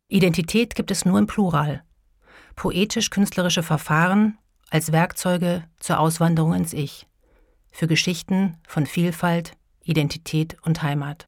Identität gibt es nur im Plural. Poetisch-künstlerische Verfahren als Werkzeuge zur Auswanderung ins Ich. Für Geschichten von Vielfalt, Identität und Heimat.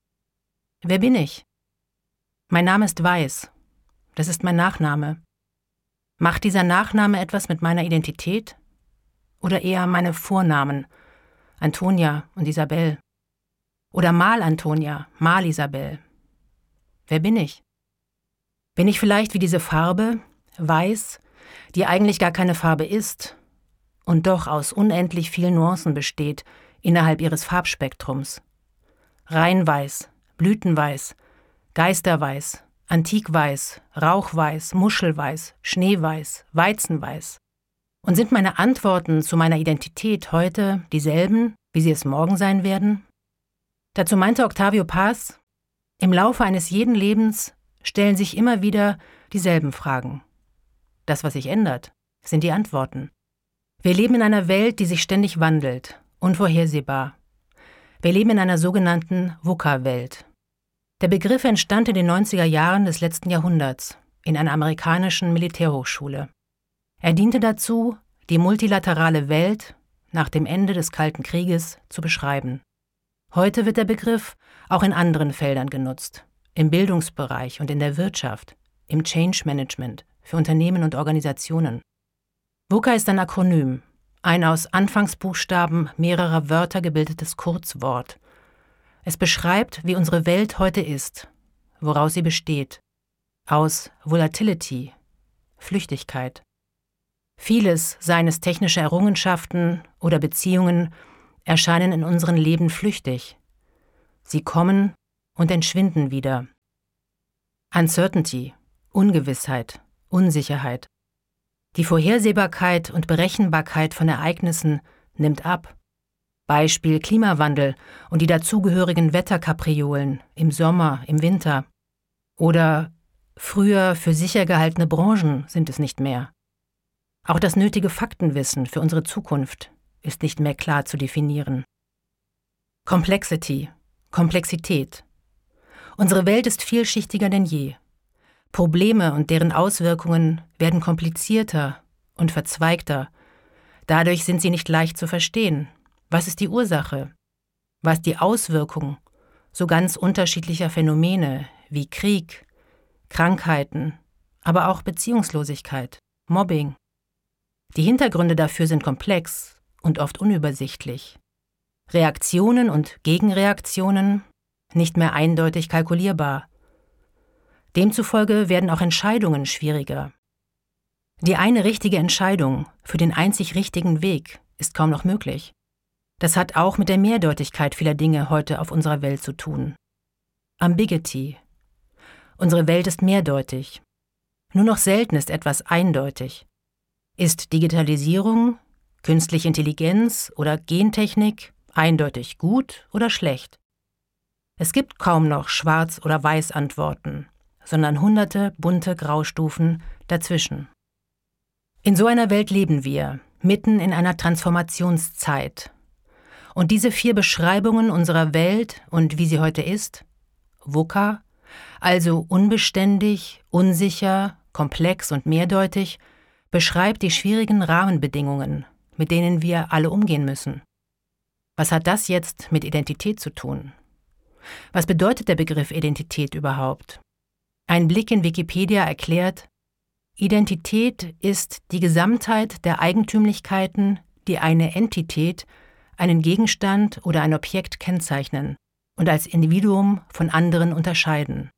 Wer bin ich? Mein Name ist Weiß. Das ist mein Nachname. Macht dieser Nachname etwas mit meiner Identität? Oder eher meine Vornamen, Antonia und Isabel? Oder Mal Antonia, Mal Isabel? Wer bin ich? Bin ich vielleicht wie diese Farbe, Weiß, die eigentlich gar keine Farbe ist und doch aus unendlich vielen Nuancen besteht innerhalb ihres Farbspektrums? Reinweiß, Blütenweiß, Geisterweiß, Antikweiß, Rauchweiß, Muschelweiß, Schneeweiß, Weizenweiß. Und sind meine Antworten zu meiner Identität heute dieselben, wie sie es morgen sein werden? Dazu meinte Octavio Paz: Im Laufe eines jeden Lebens stellen sich immer wieder dieselben Fragen. Das, was sich ändert, sind die Antworten. Wir leben in einer Welt, die sich ständig wandelt, unvorhersehbar. Wir leben in einer sogenannten VUCA-Welt. Der Begriff entstand in den 90er Jahren des letzten Jahrhunderts in einer amerikanischen Militärhochschule. Er diente dazu, die multilaterale Welt nach dem Ende des Kalten Krieges zu beschreiben. Heute wird der Begriff auch in anderen Feldern genutzt, im Bildungsbereich und in der Wirtschaft, im Change Management, für Unternehmen und Organisationen. VUCA ist ein Akronym, ein aus Anfangsbuchstaben mehrerer Wörter gebildetes Kurzwort. Es beschreibt, wie unsere Welt heute ist, woraus sie besteht. Aus Volatility, Flüchtigkeit. Vieles, seien es technische Errungenschaften oder Beziehungen, erscheinen in unserem Leben flüchtig. Sie kommen und entschwinden wieder. Uncertainty, Ungewissheit, Unsicherheit. Die Vorhersehbarkeit und Berechenbarkeit von Ereignissen nimmt ab. Beispiel Klimawandel und die dazugehörigen Wetterkapriolen im Sommer, im Winter. Oder früher für sicher gehaltene Branchen sind es nicht mehr. Auch das nötige Faktenwissen für unsere Zukunft ist nicht mehr klar zu definieren. Complexity, Komplexität. Unsere Welt ist vielschichtiger denn je. Probleme und deren Auswirkungen werden komplizierter und verzweigter. Dadurch sind sie nicht leicht zu verstehen. Was ist die Ursache? Was die Auswirkung so ganz unterschiedlicher Phänomene wie Krieg, Krankheiten, aber auch Beziehungslosigkeit, Mobbing? Die Hintergründe dafür sind komplex und oft unübersichtlich. Reaktionen und Gegenreaktionen nicht mehr eindeutig kalkulierbar. Demzufolge werden auch Entscheidungen schwieriger. Die eine richtige Entscheidung für den einzig richtigen Weg ist kaum noch möglich. Das hat auch mit der Mehrdeutigkeit vieler Dinge heute auf unserer Welt zu tun. Ambiguity. Unsere Welt ist mehrdeutig. Nur noch selten ist etwas eindeutig. Ist Digitalisierung, künstliche Intelligenz oder Gentechnik eindeutig gut oder schlecht? Es gibt kaum noch Schwarz- oder Weiß-Antworten, sondern hunderte bunte Graustufen dazwischen. In so einer Welt leben wir, mitten in einer Transformationszeit. Und diese 4 Beschreibungen unserer Welt und wie sie heute ist, VUCA, also unbeständig, unsicher, komplex und mehrdeutig, beschreibt die schwierigen Rahmenbedingungen, mit denen wir alle umgehen müssen. Was hat das jetzt mit Identität zu tun? Was bedeutet der Begriff Identität überhaupt? Ein Blick in Wikipedia erklärt: Identität ist die Gesamtheit der Eigentümlichkeiten, die eine Entität, einen Gegenstand oder ein Objekt kennzeichnen und als Individuum von anderen unterscheiden.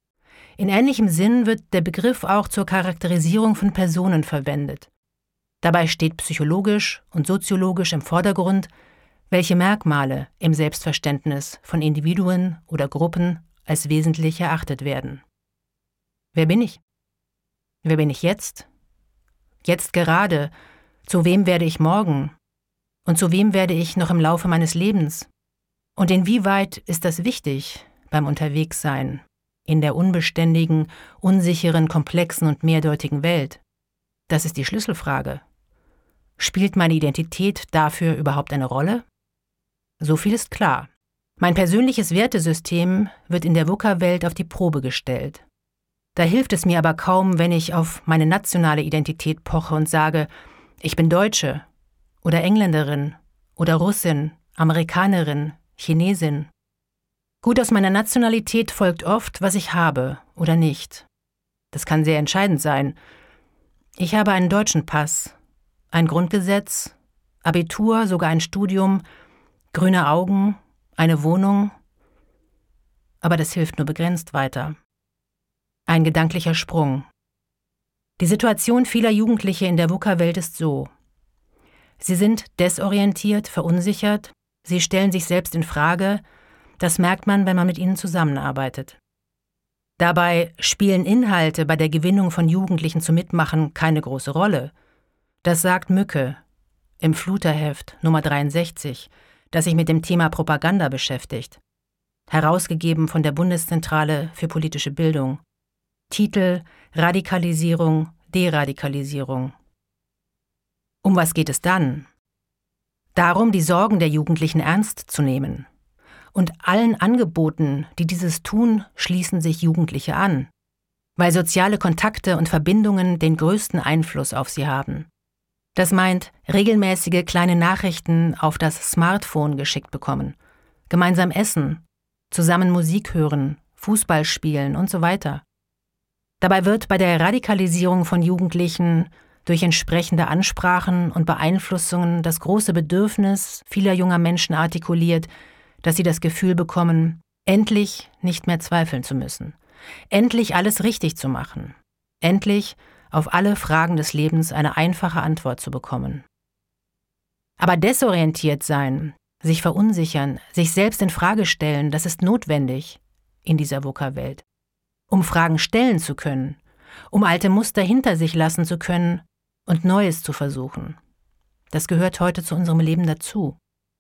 In ähnlichem Sinn wird der Begriff auch zur Charakterisierung von Personen verwendet. Dabei steht psychologisch und soziologisch im Vordergrund, welche Merkmale im Selbstverständnis von Individuen oder Gruppen als wesentlich erachtet werden. Wer bin ich? Wer bin ich jetzt? Jetzt gerade? Zu wem werde ich morgen? Und zu wem werde ich noch im Laufe meines Lebens? Und inwieweit ist das wichtig beim Unterwegssein in der unbeständigen, unsicheren, komplexen und mehrdeutigen Welt? Das ist die Schlüsselfrage. Spielt meine Identität dafür überhaupt eine Rolle? So viel ist klar. Mein persönliches Wertesystem wird in der VUCA-Welt auf die Probe gestellt. Da hilft es mir aber kaum, wenn ich auf meine nationale Identität poche und sage, ich bin Deutsche oder Engländerin oder Russin, Amerikanerin, Chinesin. Gut, aus meiner Nationalität folgt oft, was ich habe oder nicht. Das kann sehr entscheidend sein. Ich habe einen deutschen Pass, ein Grundgesetz, Abitur, sogar ein Studium, grüne Augen, eine Wohnung. Aber das hilft nur begrenzt weiter. Ein gedanklicher Sprung. Die Situation vieler Jugendliche in der VUCA-Welt ist so. Sie sind desorientiert, verunsichert, sie stellen sich selbst in Frage. Das merkt man, wenn man mit ihnen zusammenarbeitet. Dabei spielen Inhalte bei der Gewinnung von Jugendlichen zum Mitmachen keine große Rolle. Das sagt Mücke im Fluterheft Nummer 63, das sich mit dem Thema Propaganda beschäftigt. Herausgegeben von der Bundeszentrale für politische Bildung. Titel: Radikalisierung, Deradikalisierung. Um was geht es dann? Darum, die Sorgen der Jugendlichen ernst zu nehmen. Und allen Angeboten, die dieses tun, schließen sich Jugendliche an, weil soziale Kontakte und Verbindungen den größten Einfluss auf sie haben. Das meint regelmäßige kleine Nachrichten auf das Smartphone geschickt bekommen, gemeinsam essen, zusammen Musik hören, Fußball spielen und so weiter. Dabei wird bei der Radikalisierung von Jugendlichen durch entsprechende Ansprachen und Beeinflussungen das große Bedürfnis vieler junger Menschen artikuliert, dass sie das Gefühl bekommen, endlich nicht mehr zweifeln zu müssen, endlich alles richtig zu machen, endlich auf alle Fragen des Lebens eine einfache Antwort zu bekommen. Aber desorientiert sein, sich verunsichern, sich selbst in Frage stellen, das ist notwendig in dieser VUCA-Welt. Um Fragen stellen zu können, um alte Muster hinter sich lassen zu können und Neues zu versuchen. Das gehört heute zu unserem Leben dazu.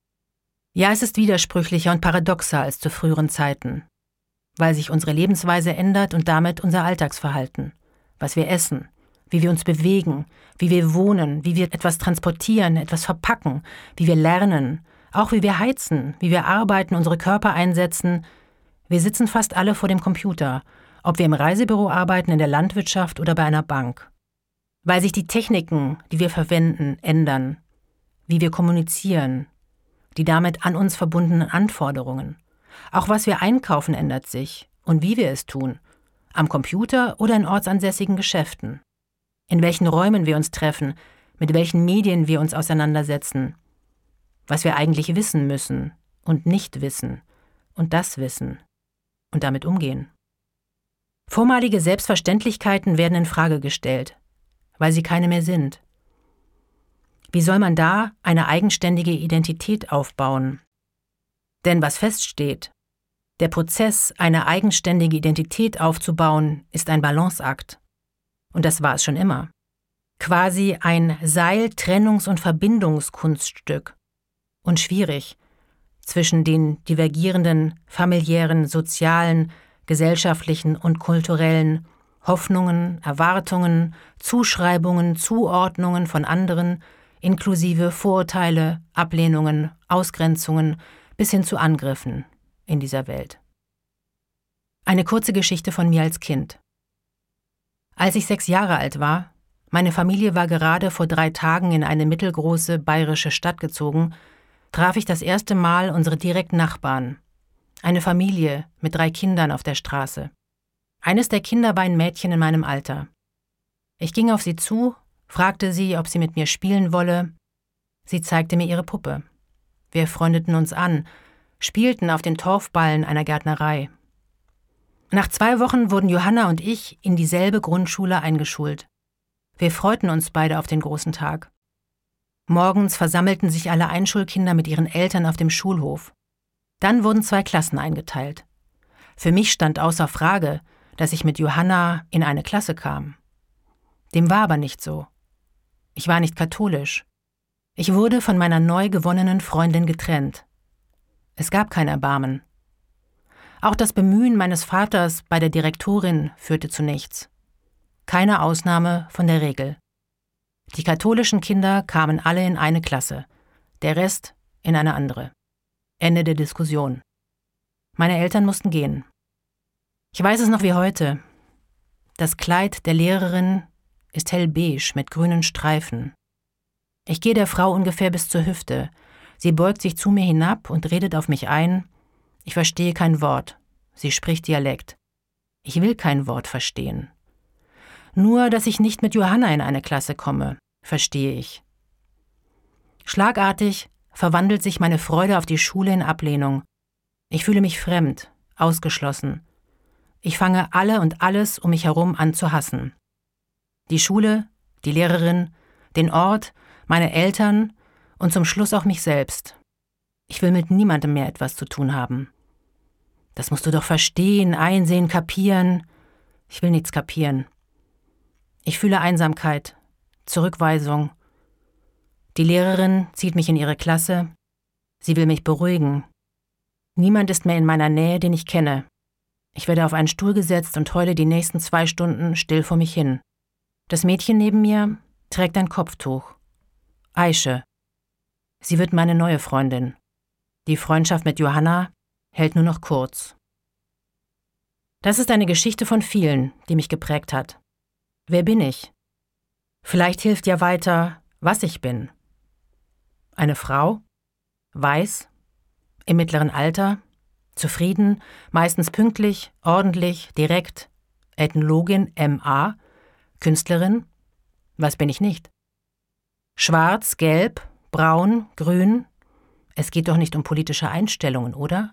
Ja, es ist widersprüchlicher und paradoxer als zu früheren Zeiten, weil sich unsere Lebensweise ändert und damit unser Alltagsverhalten, was wir essen, wie wir uns bewegen, wie wir wohnen, wie wir etwas transportieren, etwas verpacken, wie wir lernen, auch wie wir heizen, wie wir arbeiten, unsere Körper einsetzen. Wir sitzen fast alle vor dem Computer, ob wir im Reisebüro arbeiten, in der Landwirtschaft oder bei einer Bank. Weil sich die Techniken, die wir verwenden, ändern, wie wir kommunizieren, die damit an uns verbundenen Anforderungen. Auch was wir einkaufen ändert sich und wie wir es tun, am Computer oder in ortsansässigen Geschäften. In welchen Räumen wir uns treffen, mit welchen Medien wir uns auseinandersetzen, was wir eigentlich wissen müssen und nicht wissen und das wissen und damit umgehen. Vormalige Selbstverständlichkeiten werden in Frage gestellt, weil sie keine mehr sind. Wie soll man da eine eigenständige Identität aufbauen? Denn was feststeht, der Prozess, eine eigenständige Identität aufzubauen, ist ein Balanceakt. Und das war es schon immer. Quasi ein Seil-Trennungs- und Verbindungskunststück. Und schwierig zwischen den divergierenden familiären, sozialen, gesellschaftlichen und kulturellen Hoffnungen, Erwartungen, Zuschreibungen, Zuordnungen von anderen, inklusive Vorurteile, Ablehnungen, Ausgrenzungen bis hin zu Angriffen in dieser Welt. Eine kurze Geschichte von mir als Kind. Als ich 6 Jahre alt war, meine Familie war gerade vor 3 Tagen in eine mittelgroße bayerische Stadt gezogen, traf ich das erste Mal unsere direkten Nachbarn, eine Familie mit 3 Kindern auf der Straße. Eines der Kinder war ein Mädchen in meinem Alter. Ich ging auf sie zu, fragte sie, ob sie mit mir spielen wolle. Sie zeigte mir ihre Puppe. Wir freundeten uns an, spielten auf den Torfballen einer Gärtnerei. Nach 2 Wochen wurden Johanna und ich in dieselbe Grundschule eingeschult. Wir freuten uns beide auf den großen Tag. Morgens versammelten sich alle Einschulkinder mit ihren Eltern auf dem Schulhof. Dann wurden 2 Klassen eingeteilt. Für mich stand außer Frage, dass ich mit Johanna in eine Klasse kam. Dem war aber nicht so. Ich war nicht katholisch. Ich wurde von meiner neu gewonnenen Freundin getrennt. Es gab kein Erbarmen. Auch das Bemühen meines Vaters bei der Direktorin führte zu nichts. Keine Ausnahme von der Regel. Die katholischen Kinder kamen alle in eine Klasse, der Rest in eine andere. Ende der Diskussion. Meine Eltern mussten gehen. Ich weiß es noch wie heute. Das Kleid der Lehrerin ist hellbeige mit grünen Streifen. Ich gehe der Frau ungefähr bis zur Hüfte. Sie beugt sich zu mir hinab und redet auf mich ein. Ich verstehe kein Wort. Sie spricht Dialekt. Ich will kein Wort verstehen. Nur, dass ich nicht mit Johanna in eine Klasse komme, verstehe ich. Schlagartig verwandelt sich meine Freude auf die Schule in Ablehnung. Ich fühle mich fremd, ausgeschlossen. Ich fange alle und alles um mich herum an zu hassen. Die Schule, die Lehrerin, den Ort, meine Eltern und zum Schluss auch mich selbst. Ich will mit niemandem mehr etwas zu tun haben. Das musst du doch verstehen, einsehen, kapieren. Ich will nichts kapieren. Ich fühle Einsamkeit, Zurückweisung. Die Lehrerin zieht mich in ihre Klasse. Sie will mich beruhigen. Niemand ist mehr in meiner Nähe, den ich kenne. Ich werde auf einen Stuhl gesetzt und heule die nächsten 2 Stunden still vor mich hin. Das Mädchen neben mir trägt ein Kopftuch. Aische. Sie wird meine neue Freundin. Die Freundschaft mit Johanna hält nur noch kurz. Das ist eine Geschichte von vielen, die mich geprägt hat. Wer bin ich? Vielleicht hilft ja weiter, was ich bin. Eine Frau? Weiß? Im mittleren Alter? Zufrieden? Meistens pünktlich? Ordentlich? Direkt? Ethnologin MA? Künstlerin? Was bin ich nicht? Schwarz? Gelb? Braun? Grün? Es geht doch nicht um politische Einstellungen, oder?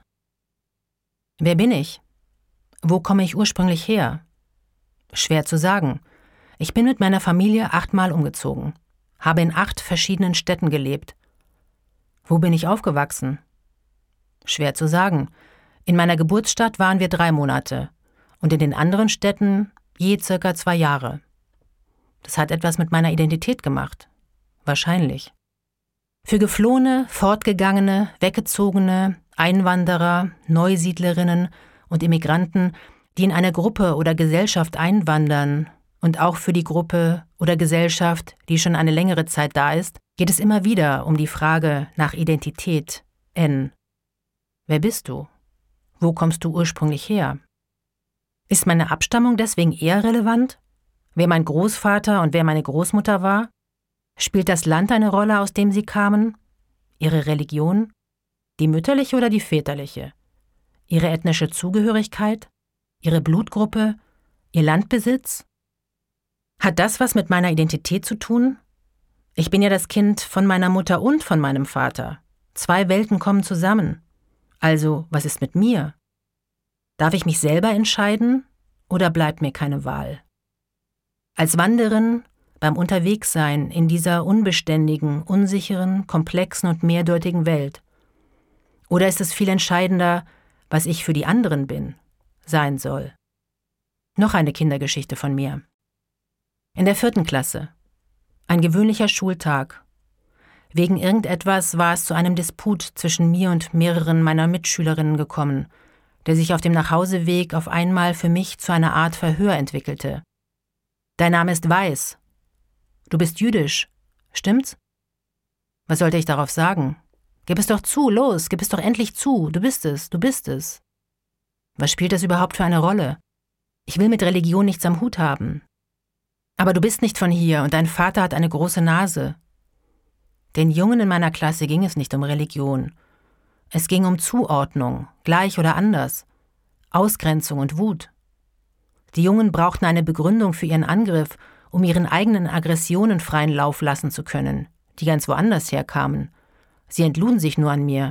Wer bin ich? Wo komme ich ursprünglich her? Schwer zu sagen. Ich bin mit meiner Familie 8-mal umgezogen, habe in 8 verschiedenen Städten gelebt. Wo bin ich aufgewachsen? Schwer zu sagen. In meiner Geburtsstadt waren wir 3 Monate und in den anderen Städten je circa 2 Jahre. Das hat etwas mit meiner Identität gemacht. Wahrscheinlich. Für Geflohene, Fortgegangene, Weggezogene, Einwanderer, Neusiedlerinnen und Immigranten, die in eine Gruppe oder Gesellschaft einwandern, und auch für die Gruppe oder Gesellschaft, die schon eine längere Zeit da ist, geht es immer wieder um die Frage nach Identität, N. Wer bist du? Wo kommst du ursprünglich her? Ist meine Abstammung deswegen eher relevant? Wer mein Großvater und wer meine Großmutter war? Spielt das Land eine Rolle, aus dem sie kamen? Ihre Religion? Die mütterliche oder die väterliche? Ihre ethnische Zugehörigkeit? Ihre Blutgruppe? Ihr Landbesitz? Hat das was mit meiner Identität zu tun? Ich bin ja das Kind von meiner Mutter und von meinem Vater. 2 Welten kommen zusammen. Also, was ist mit mir? Darf ich mich selber entscheiden oder bleibt mir keine Wahl? Als Wanderin, beim Unterwegssein in dieser unbeständigen, unsicheren, komplexen und mehrdeutigen Welt? Oder ist es viel entscheidender, was ich für die anderen bin, sein soll? Noch eine Kindergeschichte von mir. In der 4. Klasse. Ein gewöhnlicher Schultag. Wegen irgendetwas war es zu einem Disput zwischen mir und mehreren meiner Mitschülerinnen gekommen, der sich auf dem Nachhauseweg auf einmal für mich zu einer Art Verhör entwickelte. Dein Name ist Weiß. Du bist jüdisch, stimmt's? Was sollte ich darauf sagen? Gib es doch zu, los, gib es doch endlich zu, du bist es, du bist es. Was spielt das überhaupt für eine Rolle? Ich will mit Religion nichts am Hut haben. Aber du bist nicht von hier und dein Vater hat eine große Nase. Den Jungen in meiner Klasse ging es nicht um Religion. Es ging um Zuordnung, gleich oder anders, Ausgrenzung und Wut. Die Jungen brauchten eine Begründung für ihren Angriff, um ihren eigenen Aggressionen freien Lauf lassen zu können, die ganz woanders herkamen. Sie entluden sich nur an mir.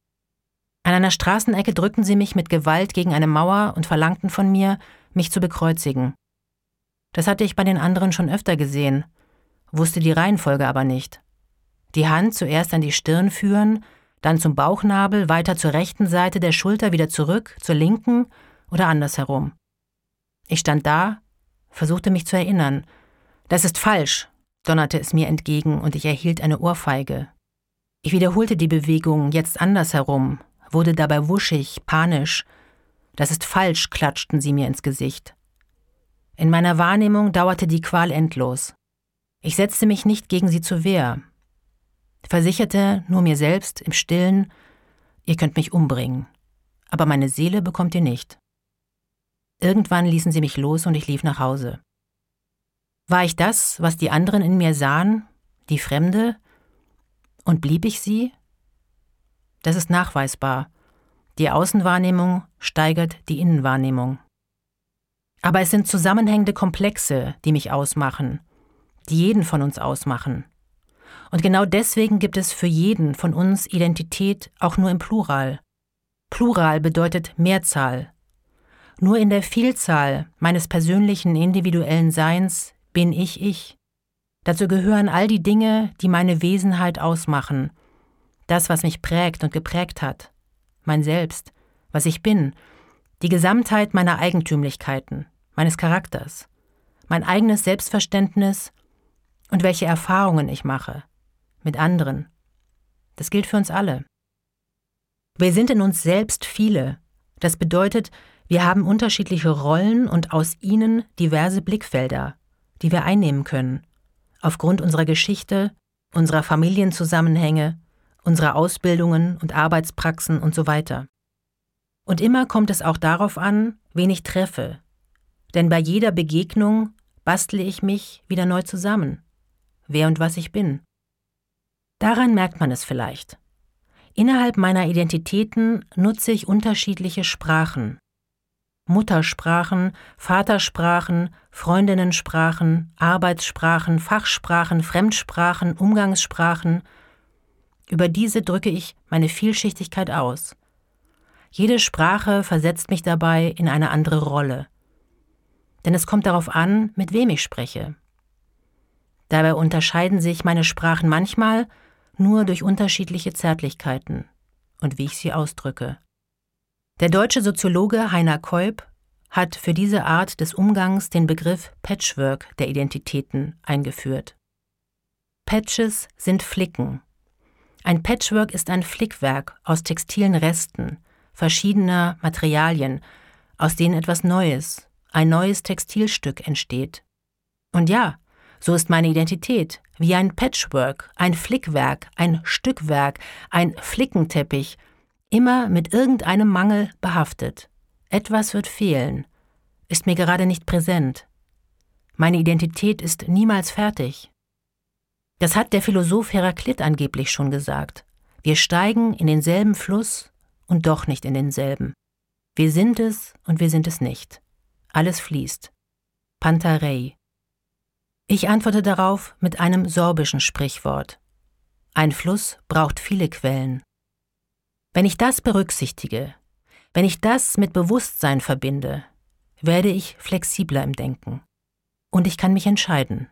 An einer Straßenecke drückten sie mich mit Gewalt gegen eine Mauer und verlangten von mir, mich zu bekreuzigen. Das hatte ich bei den anderen schon öfter gesehen, wusste die Reihenfolge aber nicht. Die Hand zuerst an die Stirn führen, dann zum Bauchnabel, weiter zur rechten Seite der Schulter, wieder zurück, zur linken oder andersherum. Ich stand da, versuchte mich zu erinnern. Das ist falsch, donnerte es mir entgegen und ich erhielt eine Ohrfeige. Ich wiederholte die Bewegung, jetzt andersherum, wurde dabei wuschig, panisch. Das ist falsch, klatschten sie mir ins Gesicht. In meiner Wahrnehmung dauerte die Qual endlos. Ich setzte mich nicht gegen sie zur Wehr. Versicherte nur mir selbst im Stillen, ihr könnt mich umbringen, aber meine Seele bekommt ihr nicht. Irgendwann ließen sie mich los und ich lief nach Hause. War ich das, was die anderen in mir sahen, die Fremde? Und blieb ich sie? Das ist nachweisbar. Die Außenwahrnehmung steigert die Innenwahrnehmung. Aber es sind zusammenhängende Komplexe, die mich ausmachen, die jeden von uns ausmachen. Und genau deswegen gibt es für jeden von uns Identität auch nur im Plural. Plural bedeutet Mehrzahl. Nur in der Vielzahl meines persönlichen, individuellen Seins bin ich. Dazu gehören all die Dinge, die meine Wesenheit ausmachen. Das, was mich prägt und geprägt hat. Mein Selbst, was ich bin. Die Gesamtheit meiner Eigentümlichkeiten, meines Charakters. Mein eigenes Selbstverständnis und welche Erfahrungen ich mache. Mit anderen. Das gilt für uns alle. Wir sind in uns selbst viele. Das bedeutet, wir haben unterschiedliche Rollen und aus ihnen diverse Blickfelder, die wir einnehmen können. Aufgrund unserer Geschichte, unserer Familienzusammenhänge, unserer Ausbildungen und Arbeitspraxen und so weiter. Und immer kommt es auch darauf an, wen ich treffe. Denn bei jeder Begegnung bastle ich mich wieder neu zusammen, wer und was ich bin. Daran merkt man es vielleicht. Innerhalb meiner Identitäten nutze ich unterschiedliche Sprachen. Muttersprachen, Vatersprachen, Freundinnensprachen, Arbeitssprachen, Fachsprachen, Fremdsprachen, Umgangssprachen. Über diese drücke ich meine Vielschichtigkeit aus. Jede Sprache versetzt mich dabei in eine andere Rolle. Denn es kommt darauf an, mit wem ich spreche. Dabei unterscheiden sich meine Sprachen manchmal nur durch unterschiedliche Zärtlichkeiten und wie ich sie ausdrücke. Der deutsche Soziologe Heiner Keup hat für diese Art des Umgangs den Begriff Patchwork der Identitäten eingeführt. Patches sind Flicken. Ein Patchwork ist ein Flickwerk aus textilen Resten, verschiedener Materialien, aus denen etwas Neues, ein neues Textilstück entsteht. Und ja, so ist meine Identität, wie ein Patchwork, ein Flickwerk, ein Stückwerk, ein Flickenteppich, immer mit irgendeinem Mangel behaftet. Etwas wird fehlen, ist mir gerade nicht präsent. Meine Identität ist niemals fertig. Das hat der Philosoph Heraklit angeblich schon gesagt. Wir steigen in denselben Fluss und doch nicht in denselben. Wir sind es und wir sind es nicht. Alles fließt. Pantarei. Ich antworte darauf mit einem sorbischen Sprichwort. Ein Fluss braucht viele Quellen. Wenn ich das berücksichtige, wenn ich das mit Bewusstsein verbinde, werde ich flexibler im Denken. Und ich kann mich entscheiden.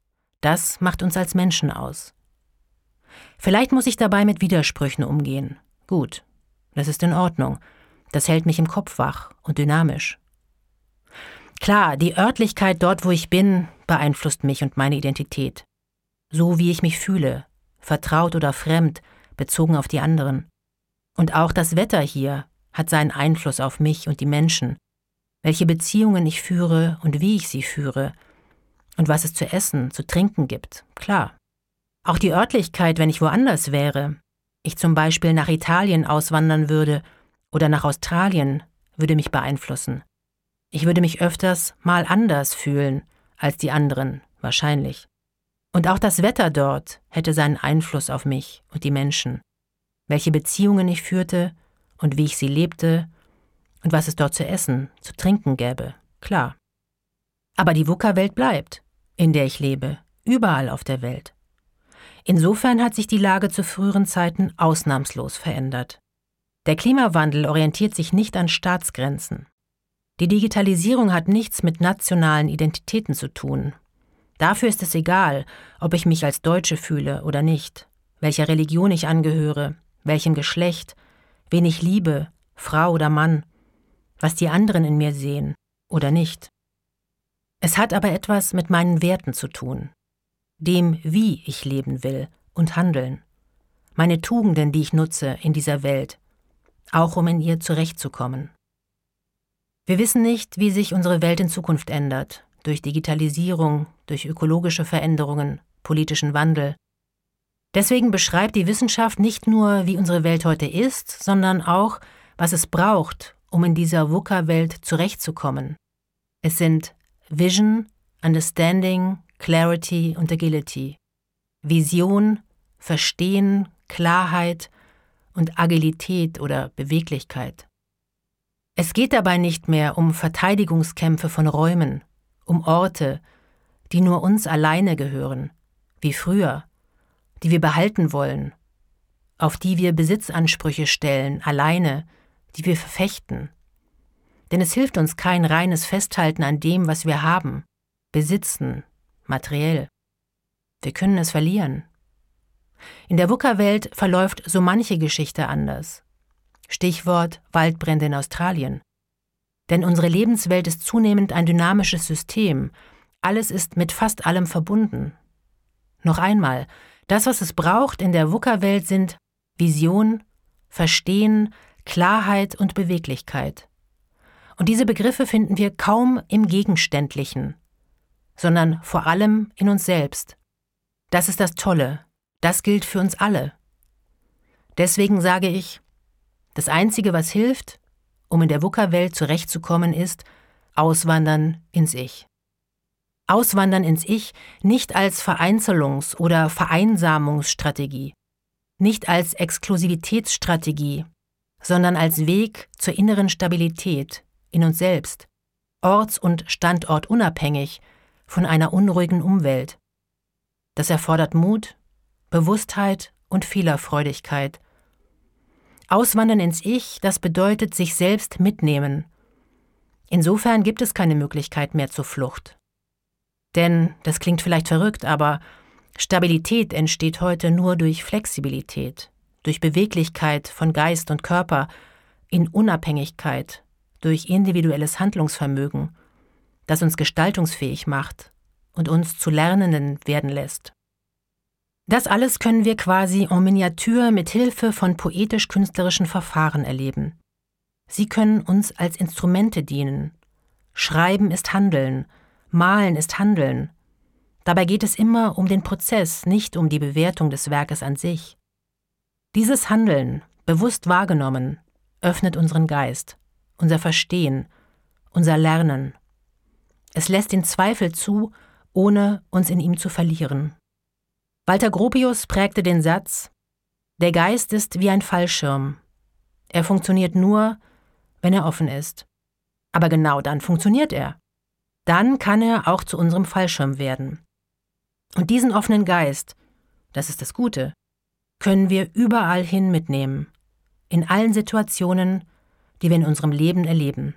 Das macht uns als Menschen aus. Vielleicht muss ich dabei mit Widersprüchen umgehen. Gut, das ist in Ordnung. Das hält mich im Kopf wach und dynamisch. Klar, die Örtlichkeit dort, wo ich bin, beeinflusst mich und meine Identität. So wie ich mich fühle, vertraut oder fremd, bezogen auf die anderen. Und auch das Wetter hier hat seinen Einfluss auf mich und die Menschen, welche Beziehungen ich führe und wie ich sie führe und was es zu essen, zu trinken gibt, klar. Auch die Örtlichkeit, wenn ich woanders wäre, ich zum Beispiel nach Italien auswandern würde oder nach Australien, würde mich beeinflussen. Ich würde mich öfters mal anders fühlen als die anderen, wahrscheinlich. Und auch das Wetter dort hätte seinen Einfluss auf mich und die Menschen. Welche Beziehungen ich führte und wie ich sie lebte und was es dort zu essen, zu trinken gäbe, klar. Aber die VUCA-Welt bleibt, in der ich lebe, überall auf der Welt. Insofern hat sich die Lage zu früheren Zeiten ausnahmslos verändert. Der Klimawandel orientiert sich nicht an Staatsgrenzen. Die Digitalisierung hat nichts mit nationalen Identitäten zu tun. Dafür ist es egal, ob ich mich als Deutsche fühle oder nicht, welcher Religion ich angehöre, welchem Geschlecht, wen ich liebe, Frau oder Mann, was die anderen in mir sehen oder nicht. Es hat aber etwas mit meinen Werten zu tun, dem, wie ich leben will und handeln, meine Tugenden, die ich nutze in dieser Welt, auch um in ihr zurechtzukommen. Wir wissen nicht, wie sich unsere Welt in Zukunft ändert, durch Digitalisierung, durch ökologische Veränderungen, politischen Wandel. Deswegen beschreibt die Wissenschaft nicht nur, wie unsere Welt heute ist, sondern auch, was es braucht, um in dieser VUCA-Welt zurechtzukommen. Es sind Vision, Understanding, Clarity und Agility. Vision, Verstehen, Klarheit und Agilität oder Beweglichkeit. Es geht dabei nicht mehr um Verteidigungskämpfe von Räumen, um Orte, die nur uns alleine gehören, wie früher, die wir behalten wollen, auf die wir Besitzansprüche stellen, alleine, die wir verfechten. Denn es hilft uns kein reines Festhalten an dem, was wir haben, besitzen, materiell. Wir können es verlieren. In der VUCA-Welt verläuft so manche Geschichte anders. Stichwort Waldbrände in Australien. Denn unsere Lebenswelt ist zunehmend ein dynamisches System. Alles ist mit fast allem verbunden. Noch einmal, das, was es braucht in der VUCA-Welt, sind Vision, Verstehen, Klarheit und Beweglichkeit. Und diese Begriffe finden wir kaum im Gegenständlichen, sondern vor allem in uns selbst. Das ist das Tolle. Das gilt für uns alle. Deswegen sage ich, das Einzige, was hilft, um in der VUCA-Welt zurechtzukommen, ist Auswandern ins Ich. Auswandern ins Ich nicht als Vereinzelungs- oder Vereinsamungsstrategie, nicht als Exklusivitätsstrategie, sondern als Weg zur inneren Stabilität in uns selbst, orts- und standortunabhängig von einer unruhigen Umwelt. Das erfordert Mut, Bewusstheit und Fehlerfreudigkeit. Auswandern ins Ich, das bedeutet sich selbst mitnehmen. Insofern gibt es keine Möglichkeit mehr zur Flucht. Denn, das klingt vielleicht verrückt, aber Stabilität entsteht heute nur durch Flexibilität, durch Beweglichkeit von Geist und Körper, in Unabhängigkeit, durch individuelles Handlungsvermögen, das uns gestaltungsfähig macht und uns zu Lernenden werden lässt. Das alles können wir quasi en Miniatur mit Hilfe von poetisch-künstlerischen Verfahren erleben. Sie können uns als Instrumente dienen. Schreiben ist Handeln, Malen ist Handeln. Dabei geht es immer um den Prozess, nicht um die Bewertung des Werkes an sich. Dieses Handeln, bewusst wahrgenommen, öffnet unseren Geist, unser Verstehen, unser Lernen. Es lässt den Zweifel zu, ohne uns in ihm zu verlieren. Walter Gropius prägte den Satz: Der Geist ist wie ein Fallschirm. Er funktioniert nur, wenn er offen ist. Aber genau dann funktioniert er. Dann kann er auch zu unserem Fallschirm werden. Und diesen offenen Geist, das ist das Gute, können wir überall hin mitnehmen, in allen Situationen, die wir in unserem Leben erleben.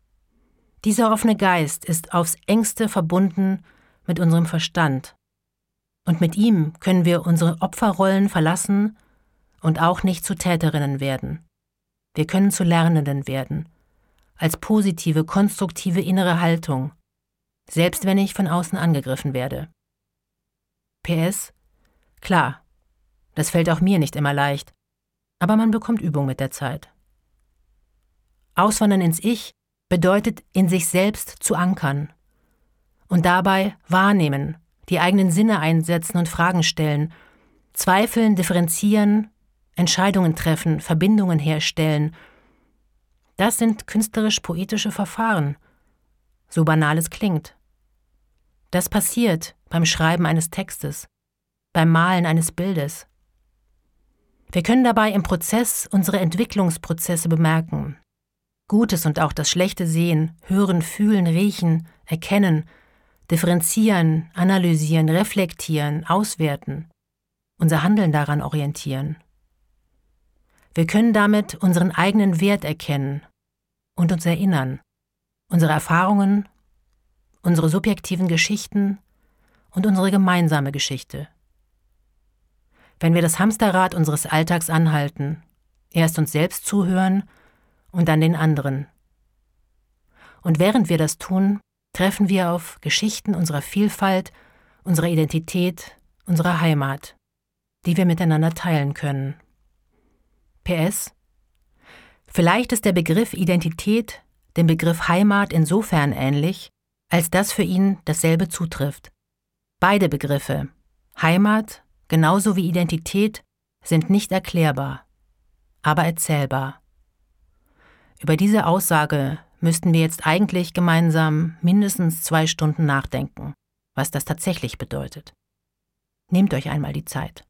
Dieser offene Geist ist aufs engste verbunden mit unserem Verstand. Und mit ihm können wir unsere Opferrollen verlassen und auch nicht zu Täterinnen werden. Wir können zu Lernenden werden, als positive, konstruktive innere Haltung, selbst wenn ich von außen angegriffen werde. PS: Klar, das fällt auch mir nicht immer leicht, aber man bekommt Übung mit der Zeit. Auswandern ins Ich bedeutet, in sich selbst zu ankern und dabei wahrnehmen, die eigenen Sinne einsetzen und Fragen stellen, zweifeln, differenzieren, Entscheidungen treffen, Verbindungen herstellen. Das sind künstlerisch-poetische Verfahren, so banal es klingt. Das passiert beim Schreiben eines Textes, beim Malen eines Bildes. Wir können dabei im Prozess unsere Entwicklungsprozesse bemerken, Gutes und auch das Schlechte sehen, hören, fühlen, riechen, erkennen, differenzieren, analysieren, reflektieren, auswerten, unser Handeln daran orientieren. Wir können damit unseren eigenen Wert erkennen und uns erinnern, unsere Erfahrungen, unsere subjektiven Geschichten und unsere gemeinsame Geschichte. Wenn wir das Hamsterrad unseres Alltags anhalten, erst uns selbst zuhören und dann den anderen. Und während wir das tun, treffen wir auf Geschichten unserer Vielfalt, unserer Identität, unserer Heimat, die wir miteinander teilen können. PS: Vielleicht ist der Begriff Identität dem Begriff Heimat insofern ähnlich, als dass für ihn dasselbe zutrifft. Beide Begriffe, Heimat genauso wie Identität, sind nicht erklärbar, aber erzählbar. Über diese Aussage müssten wir jetzt eigentlich gemeinsam mindestens 2 Stunden nachdenken, was das tatsächlich bedeutet. Nehmt euch einmal die Zeit.